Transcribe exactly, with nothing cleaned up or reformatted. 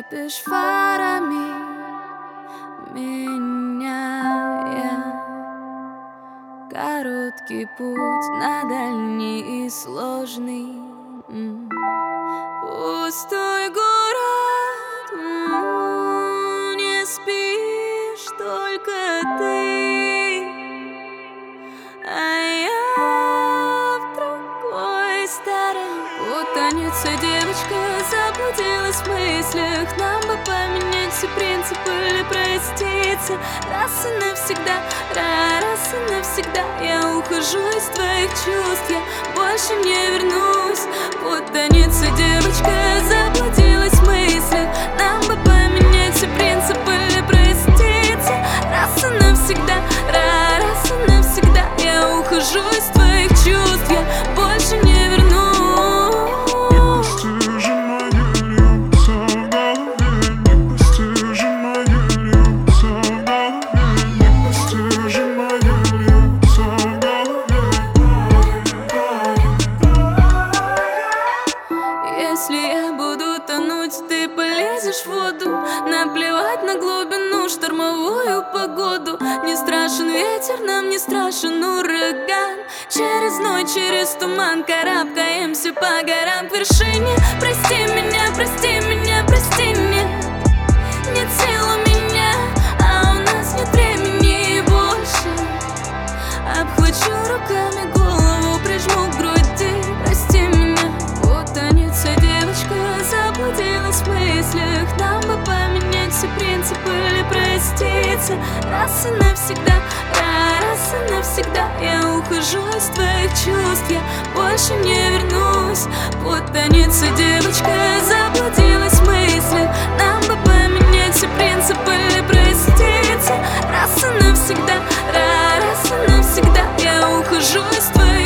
ослепишь фарами, меняя короткий путь на дальний и сложный. Пустой город, не спишь только ты, а я в другой стороне. Путаница, девочка, заблудилась в мыслях. Нам бы поменять все принципы или проститься раз и навсегда, раз и навсегда. Я ухожу из твоих чувств, я больше не вернусь. Путаница, девочка, заблудилась в мыслях. Нам бы поменять все принципы или проститься раз и навсегда, раз и навсегда. Я ухожу из твоих чувств, я больше не вернусь. Если я буду тонуть, ты полезешь в воду. Наплевать на глубину, штормовую погоду. Не страшен ветер, нам не страшен ураган. Через ночь, через туман карабкаемся по горам к вершине. Прости меня, прости меня, прости, нет. Нет сил у меня, а у нас нет времени больше. Обхвачу руками голову, прижму к груди. Прости меня, путаница, девочка, заблудилась в мыслях. Нам бы поменять все принципы или проститься раз и навсегда, раз и навсегда. Я ухожу из твоих чувств, я больше не вернусь. Путаница, девочка, заблудилась в мыслях. Нам бы поменять все принципы или проститься раз и навсегда, раз и навсегда. Я ухожу из твоих